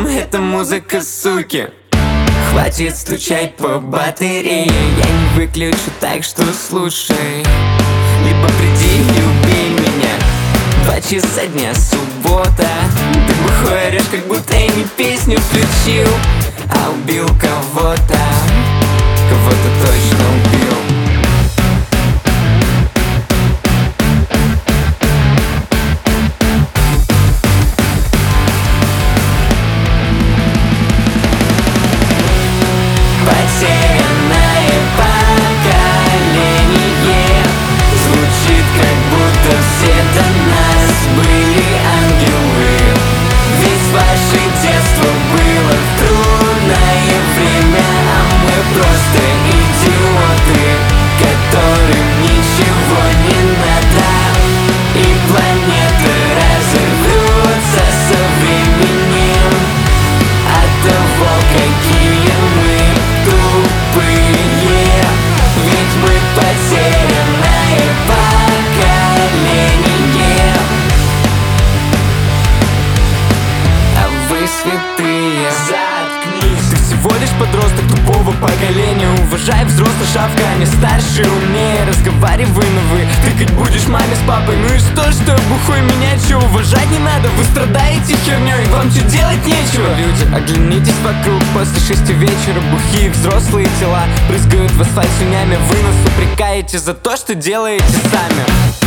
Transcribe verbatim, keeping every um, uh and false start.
альбом — это музыка суки. Хватит стучать по батарее, я не выключу, так что слушай. Либо приди и убей меня. Два часа дня, суббота. Ты бухой орешь, как будто я не песню включил, а убил кого-то. Кого-то точно убил. Потерянное поколение. Звучит, как будто все до нас были ангелы. Ведь ваше детство было в трудное время, а мы просто идиоты, которым ничего не надо. И планета разорвется со временем от того, какие мы тупые. Ведь мы потерянное поколение, а вы святые. Заткнись. Ты всего лишь подросток тупого поколения. Уважай взрослых, шавка, они старше, умнее. Разговаривай на вы, тыкать будешь маме с папой. Ну и что, что бухой, меня чё, уважать не надо? Вы страдаете хернёй, вам чё делать нечего? Люди, оглянитесь вокруг, после шести вечера бухие взрослые тела брызгают в асфальт слюнями. Вы нас упрекаете за то, что делаете сами.